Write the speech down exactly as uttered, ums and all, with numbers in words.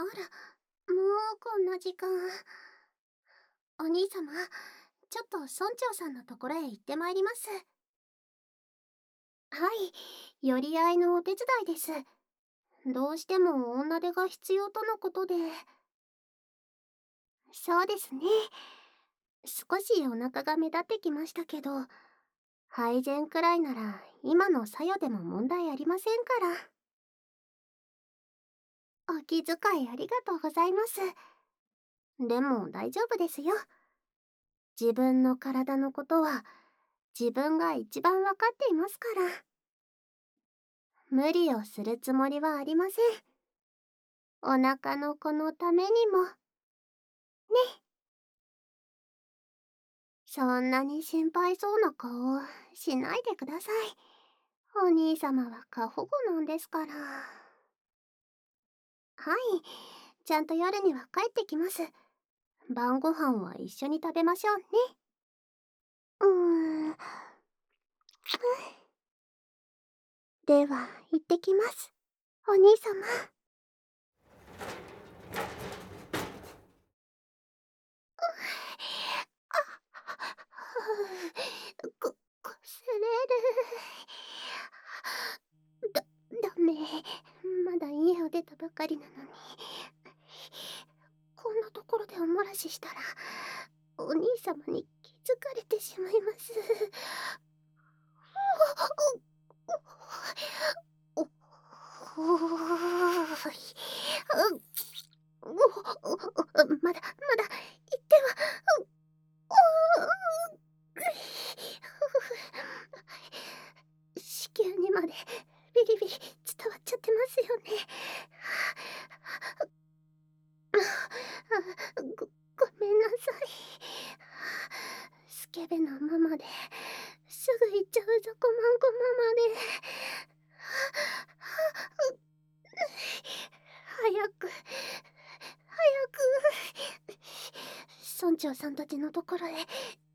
ら、もうこんな時間。お兄様、ちょっと村長さんのところへ行ってまいります。はい、寄り合いのお手伝いです。どうしても女手が必要とのことで。そうですね。少しお腹が目立ってきましたけど、配膳くらいなら今のさよでも問題ありませんから。お気遣いありがとうございます。でも大丈夫ですよ。自分の体のことは自分が一番わかっていますから。無理をするつもりはありません。お腹の子のためにも。ね。そんなに心配そうな顔しないでください。お兄様は過保護なんですから。はい、ちゃんと夜には帰ってきます。晩ご飯は一緒に食べましょうね。うーん。では、行ってきます。お兄様。こ、こすれる。だ、ダメ。まだ家を出たばかりなのに。こんなところでお漏らししたら、お兄様に気づかれてしまいます。お、お、お、まだ、まだ、言っては、子宮にまでビリビリ伝わっちゃってますよね。ご、ごめんなさい。スケベなママですぐ行っちゃうぞ、コマンコママで。早く、早く、村長さんたちのところへ